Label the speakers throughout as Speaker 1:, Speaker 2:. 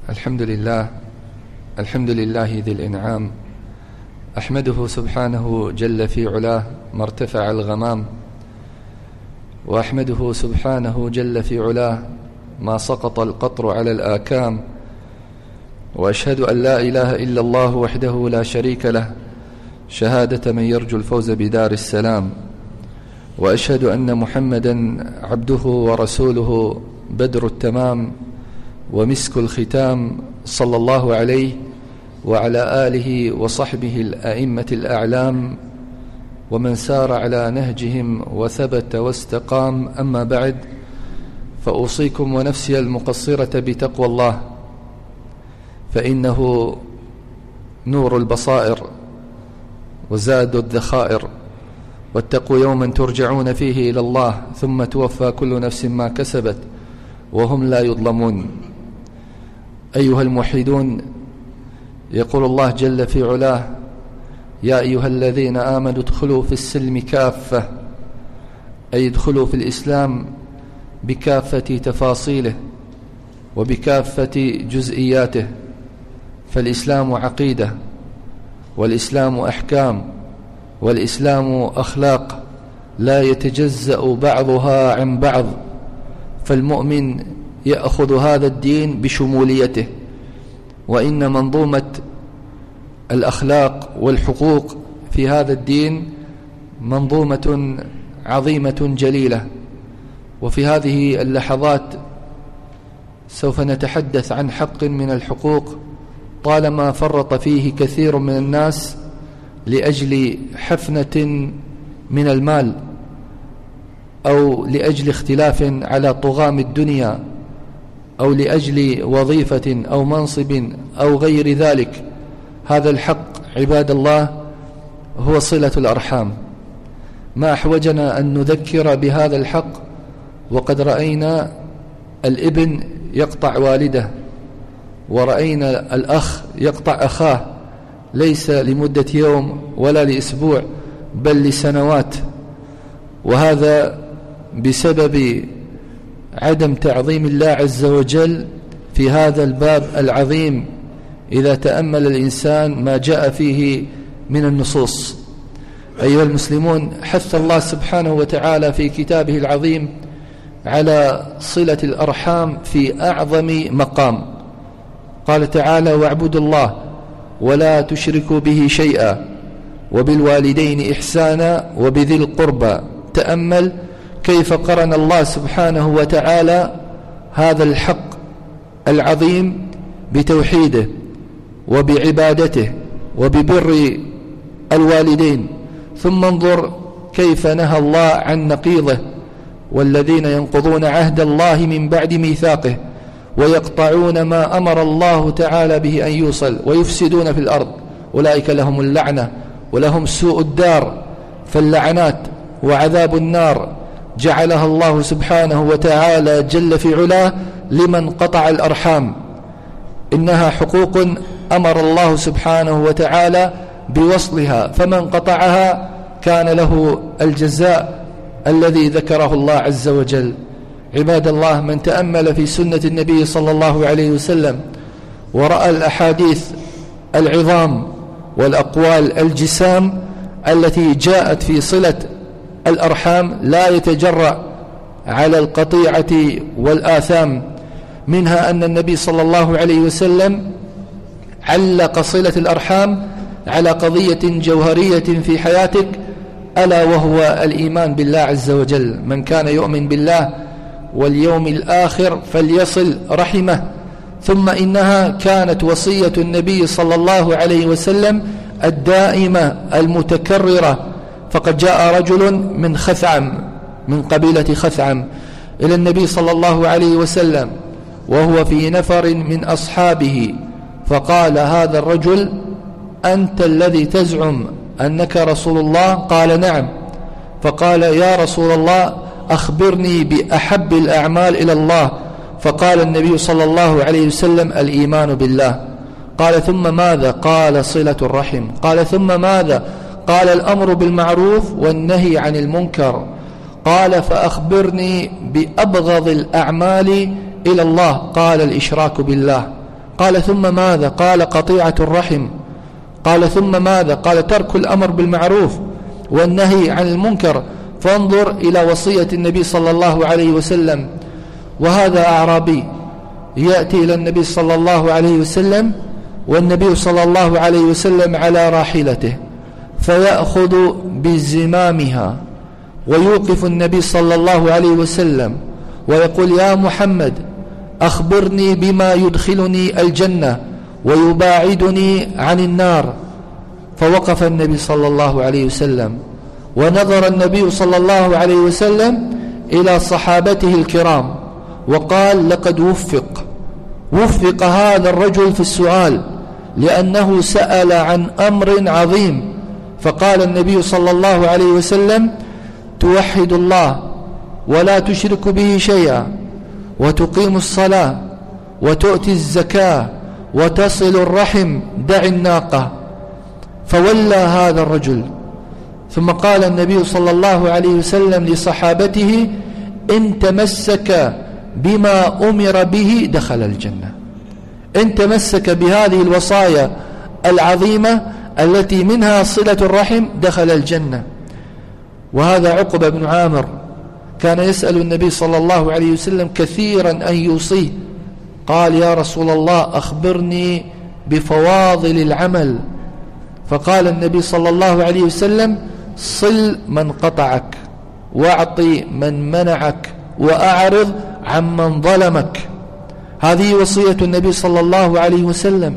Speaker 1: الحمد لله ذي الإنعام، أحمده سبحانه جل في علاه ما ارتفع الغمام، وأحمده سبحانه جل في علاه ما سقط القطر على الآكام، وأشهد أن لا إله إلا الله وحده لا شريك له شهادة من يرجو الفوز بدار السلام، وأشهد أن محمدا عبده ورسوله بدر التمام ومسك الختام، صلى الله عليه وعلى آله وصحبه الأئمة الأعلام ومن سار على نهجهم وثبت واستقام. أما بعد، فأوصيكم ونفسي المقصرة بتقوى الله، فإنه نور البصائر وزاد الذخائر، واتقوا يوما ترجعون فيه إلى الله ثم توفى كل نفس ما كسبت وهم لا يظلمون. أيها الموحدون، يقول الله جل في علاه: يا أيها الذين آمنوا ادخلوا في السلم كافة، أي ادخلوا في الإسلام بكافة تفاصيله وبكافة جزئياته، فالإسلام عقيدة، والإسلام أحكام، والإسلام أخلاق لا يتجزأ بعضها عن بعض، فالمؤمن يأخذ هذا الدين بشموليته. وإن منظومة الأخلاق والحقوق في هذا الدين منظومة عظيمة جليلة، وفي هذه اللحظات سوف نتحدث عن حق من الحقوق طالما فرط فيه كثير من الناس لأجل حفنة من المال، أو لأجل اختلاف على طغام الدنيا، أو لأجل وظيفة أو منصب أو غير ذلك. هذا الحق عباد الله هو صلة الأرحام. ما أحوجنا أن نذكر بهذا الحق وقد رأينا الابن يقطع والده، ورأينا الأخ يقطع أخاه، ليس لمدة يوم ولا لأسبوع بل لسنوات، وهذا بسبب عدم تعظيم الله عز وجل في هذا الباب العظيم إذا تأمل الإنسان ما جاء فيه من النصوص. أيها المسلمون، حث الله سبحانه وتعالى في كتابه العظيم على صلة الأرحام في أعظم مقام. قال تعالى: واعبدوا الله ولا تشركوا به شيئا وبالوالدين إحسانا وبذي القربى. تأمل كيف قرن الله سبحانه وتعالى هذا الحق العظيم بتوحيده وبعبادته وببر الوالدين، ثم انظر كيف نهى الله عن نقيضه: والذين ينقضون عهد الله من بعد ميثاقه ويقطعون ما أمر الله تعالى به أن يوصل ويفسدون في الأرض أولئك لهم اللعنة ولهم سوء الدار. فاللعنات وعذاب النار جعلها الله سبحانه وتعالى جل في علاه لمن قطع الأرحام. إنها حقوق أمر الله سبحانه وتعالى بوصلها، فمن قطعها كان له الجزاء الذي ذكره الله عز وجل. عباد الله، من تأمل في سنة النبي صلى الله عليه وسلم ورأى الأحاديث العظام والأقوال الجسام التي جاءت في صلة الأرحام لا يتجرأ على القطيعة والآثام. منها أن النبي صلى الله عليه وسلم علق صلة الأرحام على قضية جوهرية في حياتك، ألا وهو الإيمان بالله عز وجل. من كان يؤمن بالله واليوم الآخر فليصل رحمه. ثم إنها كانت وصية النبي صلى الله عليه وسلم الدائمة المتكررة، فقد جاء رجل من خثعم، من قبيلة خثعم، إلى النبي صلى الله عليه وسلم وهو في نفر من أصحابه، فقال هذا الرجل: أنت الذي تزعم أنك رسول الله؟ قال: نعم. فقال: يا رسول الله، أخبرني بأحب الأعمال إلى الله. فقال النبي صلى الله عليه وسلم: الإيمان بالله. قال: ثم ماذا؟ قال: صلة الرحم. قال: ثم ماذا؟ قال: الأمر بالمعروف والنهي عن المنكر. قال: فأخبرني بأبغض الأعمال إلى الله. قال: الإشراك بالله. قال ثم ماذا؟ قال قطيعة الرحم. قال ثم ماذا؟ قال ترك الأمر بالمعروف والنهي عن المنكر. فانظر إلى وصية النبي صلى الله عليه وسلم. وهذا أعرابي يأتي إلى النبي صلى الله عليه وسلم، والنبي صلى الله عليه وسلم على راحلته، فيأخذ بزمامها ويوقف النبي صلى الله عليه وسلم ويقول يا محمد أخبرني بما يدخلني الجنة ويباعدني عن النار. فوقف النبي صلى الله عليه وسلم، ونظر النبي صلى الله عليه وسلم إلى صحابته الكرام وقال لقد وفق هذا الرجل في السؤال، لأنه سأل عن أمر عظيم. فقال النبي صلى الله عليه وسلم توحد الله ولا تشرك به شيئا، وتقيم الصلاة، وتؤتي الزكاة، وتصل الرحم، دع الناقة. فولى هذا الرجل. ثم قال النبي صلى الله عليه وسلم لصحابته إن تمسك بما أمر به دخل الجنة. إن تمسك بهذه الوصايا العظيمة التي منها صلة الرحم دخل الجنة. وهذا عقبة بن عامر كان يسأل النبي صلى الله عليه وسلم كثيرا أن يوصيه. قال يا رسول الله أخبرني بفواضل العمل. فقال النبي صلى الله عليه وسلم صل من قطعك، واعطي من منعك، وأعرض عمن ظلمك. هذه وصية النبي صلى الله عليه وسلم.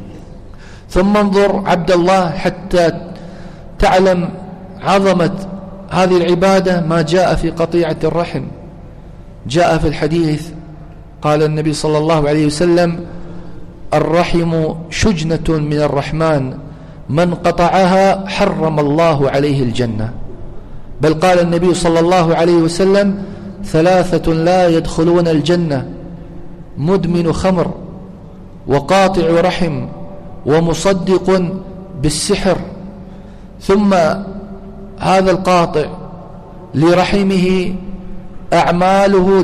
Speaker 1: ثم انظر عبد الله حتى تعلم عظمة هذه العبادة ما جاء في قطيعة الرحم. جاء في الحديث قال النبي صلى الله عليه وسلم الرحم شجنة من الرحمن من قطعها حرم الله عليه الجنة. بل قال النبي صلى الله عليه وسلم ثلاثة لا يدخلون الجنة مدمن خمر، وقاطع رحم، ومصدق بالسحر. ثم هذا القاطع لرحمه أعماله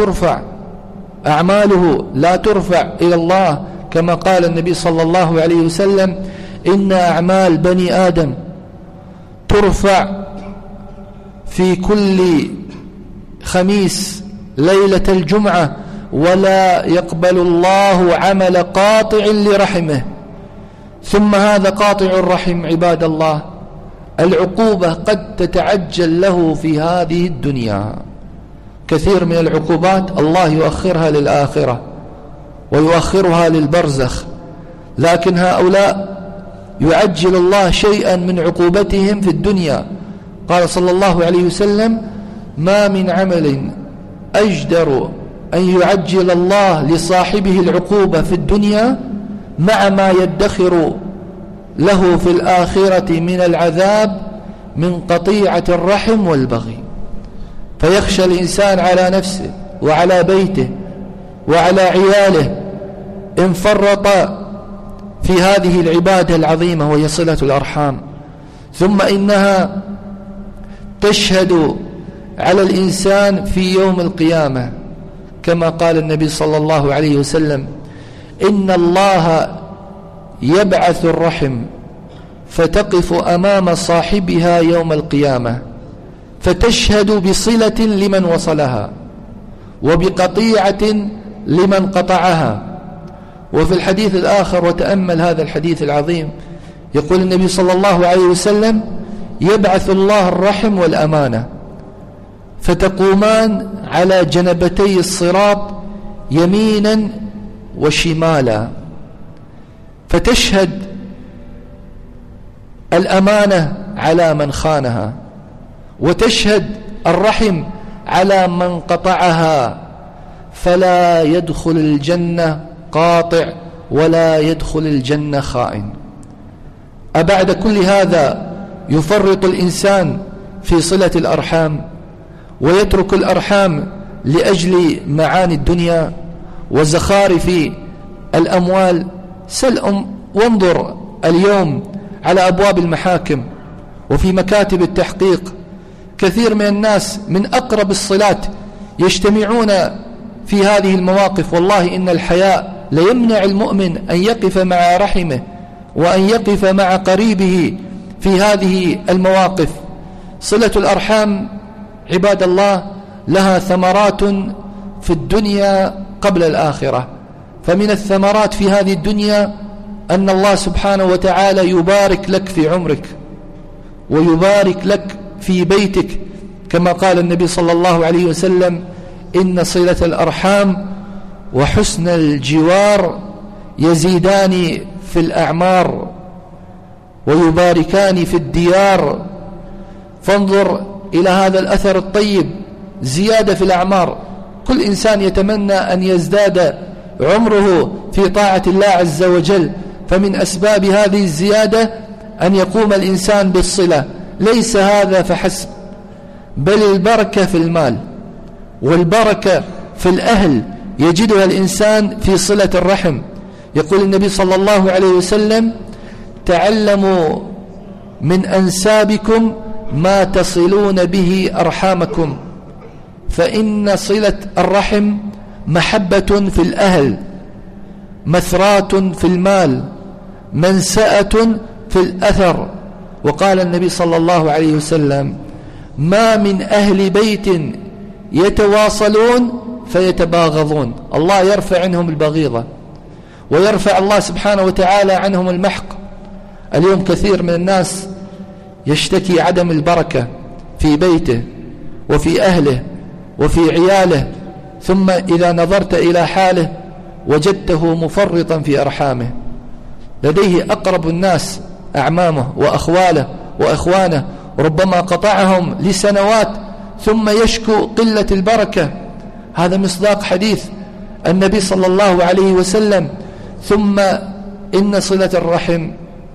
Speaker 1: لا ترفع إلى الله، كما قال النبي صلى الله عليه وسلم إن أعمال بني آدم ترفع في كل خميس ليلة الجمعة، ولا يقبل الله عمل قاطع لرحمه. ثم هذا قاطع الرحم عباد الله العقوبة قد تتعجل له في هذه الدنيا. كثير من العقوبات الله يؤخرها للآخرة ويؤخرها للبرزخ، لكن هؤلاء يعجل الله شيئا من عقوبتهم في الدنيا. قال صلى الله عليه وسلم ما من عمل أجدر أن يعجل الله لصاحبه العقوبة في الدنيا مع ما يدخر له في الآخرة من العذاب من قطيعة الرحم والبغي. فيخشى الإنسان على نفسه وعلى بيته وعلى عياله إن فرط في هذه العبادة العظيمة وهي صلة الأرحام. ثم إنها تشهد على الإنسان في يوم القيامة، كما قال النبي صلى الله عليه وسلم إن الله يبعث الرحم فتقف أمام صاحبها يوم القيامة فتشهد بصلة لمن وصلها وبقطيعة لمن قطعها. وفي الحديث الآخر، وتأمل هذا الحديث العظيم، يقول النبي صلى الله عليه وسلم يبعث الله الرحم والأمانة فتقومان على جنبتي الصراط يمينا وشمالا، فتشهد الأمانة على من خانها، وتشهد الرحم على من قطعها، فلا يدخل الجنة قاطع ولا يدخل الجنة خائن. أبعد كل هذا يفرط الإنسان في صلة الأرحام ويترك الأرحام لأجل معاني الدنيا وزخارف الأموال؟ سل وانظر اليوم على أبواب المحاكم وفي مكاتب التحقيق كثير من الناس من أقرب الصلات يجتمعون في هذه المواقف. والله إن الحياء ليمنع المؤمن أن يقف مع رحمه وأن يقف مع قريبه في هذه المواقف. صلة الأرحام عباد الله لها ثمرات في الدنيا قبل الآخرة. فمن الثمرات في هذه الدنيا أن الله سبحانه وتعالى يبارك لك في عمرك ويبارك لك في بيتك، كما قال النبي صلى الله عليه وسلم: إن صلة الأرحام وحسن الجوار يزيدان في الأعمار ويباركان في الديار. فانظر إلى هذا الأثر الطيب، زيادة في الأعمار. كل إنسان يتمنى أن يزداد عمره في طاعة الله عز وجل، فمن أسباب هذه الزيادة أن يقوم الإنسان بالصلة. ليس هذا فحسب، بل البركة في المال والبركة في الأهل يجدها الإنسان في صلة الرحم. يقول النبي صلى الله عليه وسلم: تعلموا من أنسابكم ما تصلون به أرحامكم، فإن صلة الرحم محبة في الأهل، مثراة في المال، منسأة في الأثر. وقال النبي صلى الله عليه وسلم: ما من أهل بيت يتواصلون فيتباغضون. الله يرفع عنهم البغيضة ويرفع الله سبحانه وتعالى عنهم المحق. اليوم كثير من الناس يشتكي عدم البركة في بيته وفي أهله وفي عياله، ثم إذا نظرت إلى حاله وجدته مفرطا في أرحامه. لديه أقرب الناس أعمامه وأخواله وأخوانه، ربما قطعهم لسنوات ثم يشكو قلة البركة. هذا مصداق حديث النبي صلى الله عليه وسلم. ثم إن صلة الرحم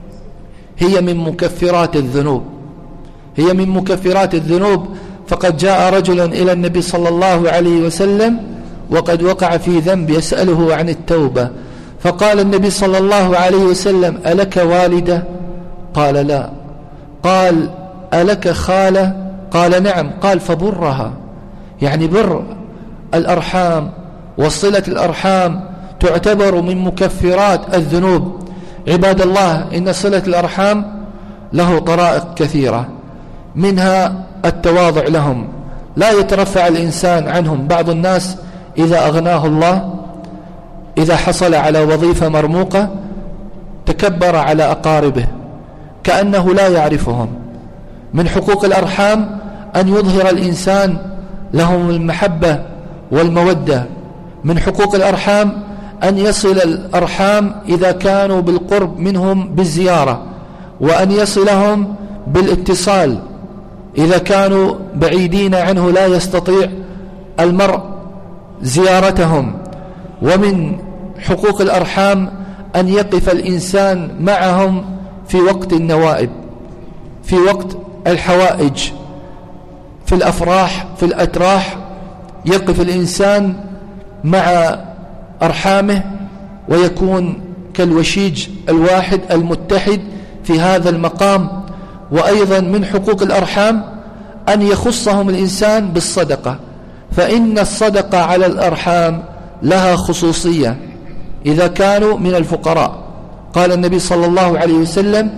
Speaker 1: هي من مكفرات الذنوب، هي من مكفرات الذنوب. فقد جاء رجل إلى النبي صلى الله عليه وسلم وقد وقع في ذنب يسأله عن التوبة، فقال النبي صلى الله عليه وسلم: ألك والدة؟ قال: لا. قال: ألك خالة؟ قال: نعم. قال: فبرها. يعني بر الأرحام وصلة الأرحام تعتبر من مكفرات الذنوب. عباد الله، إن صلة الأرحام له طرائق كثيرة، منها التواضع لهم، لا يترفع الإنسان عنهم. بعض الناس إذا أغناه الله، إذا حصل على وظيفة مرموقة، تكبر على أقاربه كأنه لا يعرفهم. من حقوق الأرحام أن يظهر الإنسان لهم المحبة والمودة. من حقوق الأرحام أن يصل الأرحام إذا كانوا بالقرب منهم بالزيارة، وأن يصلهم بالاتصال إذا كانوا بعيدين عنه لا يستطيع المرء زيارتهم. ومن حقوق الأرحام أن يقف الإنسان معهم في وقت النوائب، في وقت الحوائج، في الأفراح، في الأتراح، يقف الإنسان مع أرحامه ويكون كالوشيج الواحد المتحد في هذا المقام. وأيضا من حقوق الأرحام أن يخصهم الإنسان بالصدقة، فإن الصدقة على الأرحام لها خصوصية إذا كانوا من الفقراء. قال النبي صلى الله عليه وسلم: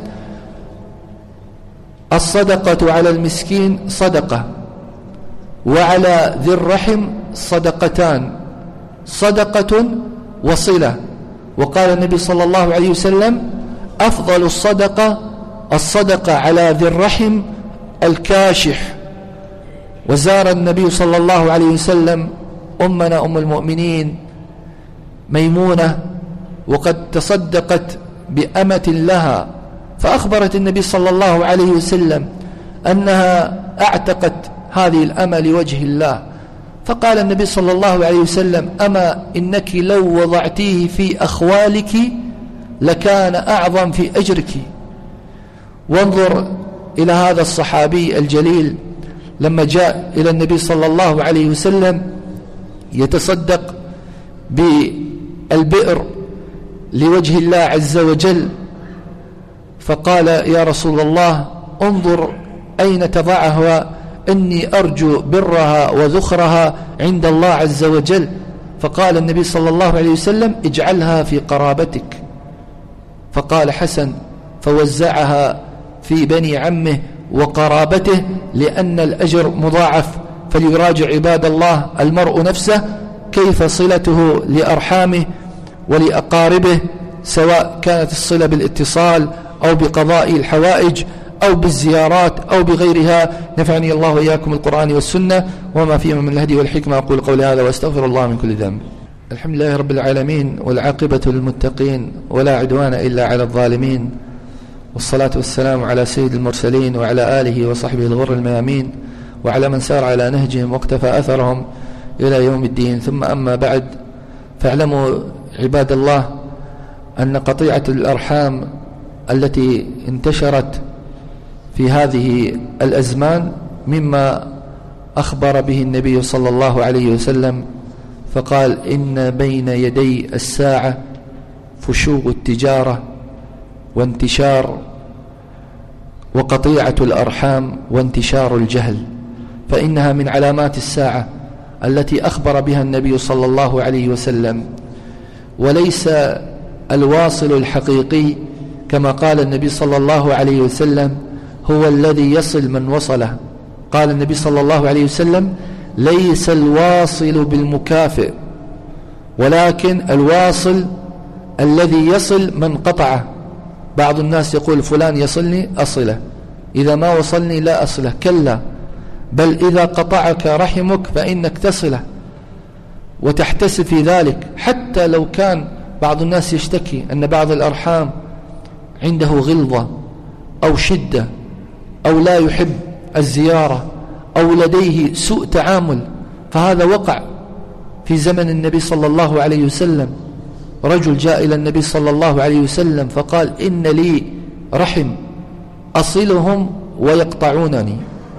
Speaker 1: الصدقة على المسكين صدقة، وعلى ذي الرحم صدقتان، صدقة وصلة. وقال النبي صلى الله عليه وسلم: أفضل الصدقة على ذي الرحم الكاشح. وزار النبي صلى الله عليه وسلم أمنا أم المؤمنين ميمونة وقد تصدقت بأمة لها، فأخبرت النبي صلى الله عليه وسلم أنها اعتقت هذه الأمة لوجه الله. فقال النبي صلى الله عليه وسلم: أما إنك لو وضعتيه في أخوالك لكان أعظم في أجرك. وانظر إلى هذا الصحابي الجليل لما جاء إلى النبي صلى الله عليه وسلم يتصدق بالبئر لوجه الله عز وجل، فقال: يا رسول الله، انظر أين تضعها، إني أرجو برها وذخرها عند الله عز وجل. فقال النبي صلى الله عليه وسلم اجعلها في قرابتك، فقال حسن فوزعها في بني عمه وقرابته لأن الأجر مضاعف. فليراجع عباد الله المرء نفسه كيف صلته لأرحامه ولأقاربه، سواء كانت الصلة بالاتصال أو بقضاء الحوائج أو بالزيارات أو بغيرها. نفعني الله وإياكم القرآن والسنة وما فيهما من الهدي والحكمة. أقول قولي هذا وأستغفر الله من كل ذنب. الحمد لله رب العالمين، والعاقبة للمتقين، ولا عدوان إلا على الظالمين، والصلاة والسلام على سيد المرسلين وعلى آله وصحبه الغر الميامين، وعلى من سار على نهجهم واقتفى أثرهم إلى يوم الدين. ثم أما بعد، فاعلموا عباد الله أن قطيعة الأرحام التي انتشرت في هذه الأزمان مما أخبر به النبي صلى الله عليه وسلم، فقال إن بين يدي الساعة فشو التجارة وانتشار وقطيعة الأرحام وانتشار الجهل، فإنها من علامات الساعة التي أخبر بها النبي صلى الله عليه وسلم. وليس الواصل الحقيقي كما قال النبي صلى الله عليه وسلم هو الذي يصل من وصله. قال النبي صلى الله عليه وسلم ليس الواصل بالمكافئ، ولكن الواصل الذي يصل من قطعه. بعض الناس يقول فلان يصلني أصله، إذا ما وصلني لا أصله. كلا، بل إذا قطعك رحمك فإنك تصله وتحتسب في ذلك. حتى لو كان بعض الناس يشتكي أن بعض الأرحام عنده غلظة أو شدة أو لا يحب الزيارة أو لديه سوء تعامل، فهذا وقع في زمن النبي صلى الله عليه وسلم. رجل جاء إلى النبي صلى الله عليه وسلم فقال إن لي رحم أصلهم ويقطعونني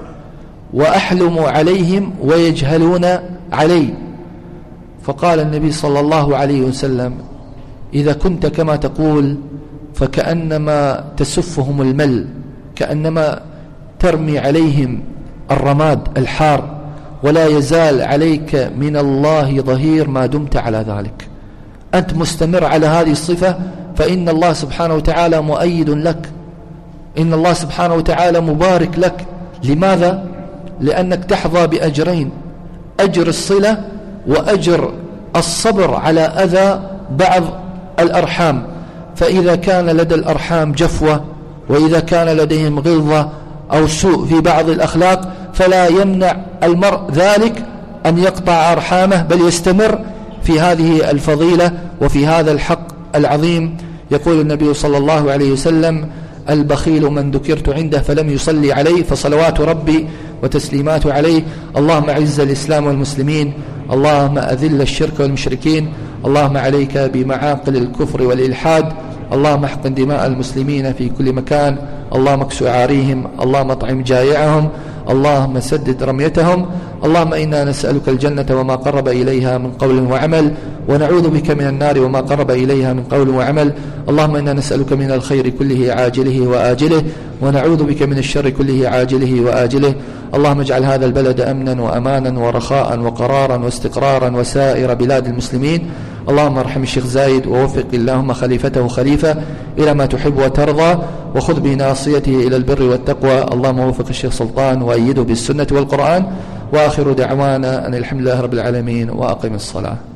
Speaker 1: وأحلم عليهم ويجهلون علي. فقال النبي صلى الله عليه وسلم إذا كنت كما تقول فكأنما تسفهم المل، كأنما ترمي عليهم الرماد الحار، ولا يزال عليك من الله ظهير ما دمت على ذلك. أنت مستمر على هذه الصفة فإن الله سبحانه وتعالى مؤيد لك، إن الله سبحانه وتعالى مبارك لك. لماذا؟ لأنك تحظى بأجرين: أجر الصلة وأجر الصبر على أذى بعض الأرحام. فإذا كان لدى الأرحام جفوة، وإذا كان لديهم غلظة أو سوء في بعض الأخلاق، فلا يمنع المرء ذلك أن يقطع أرحامه، بل يستمر في هذه الفضيلة وفي هذا الحق العظيم. يقول النبي صلى الله عليه وسلم البخيل من ذكرت عنده فلم يصلي عليه، فصلوات ربي وتسليماته عليه. اللهم أعز الإسلام والمسلمين، اللهم أذل الشرك والمشركين، اللهم عليك بمعاقل الكفر والإلحاد، اللهم احقن دماء المسلمين في كل مكان، اللهم اكس عاريهم، اللهم اطعم جائعهم، اللهم سدد رميتهم. اللهم إنا نسألك الجنة وما قرب إليها من قول وعمل، ونعوذ بك من النار وما قرب إليها من قول وعمل. اللهم إنا نسألك من الخير كله عاجله وآجله، ونعوذ بك من الشر كله عاجله وآجله. اللهم اجعل هذا البلد أمنا وأمانا ورخاء وقرارا واستقرارا وسائر بلاد المسلمين. اللهم ارحم الشيخ زايد ووفق اللهم خليفته خليفة إلى ما تحب وترضى، وخذ بناصيته إلى البر والتقوى. اللهم وفق الشيخ سلطان وأيده بالسنة والقرآن. وآخر دعوانا أن الحمد لله رب العالمين، وأقم الصلاة.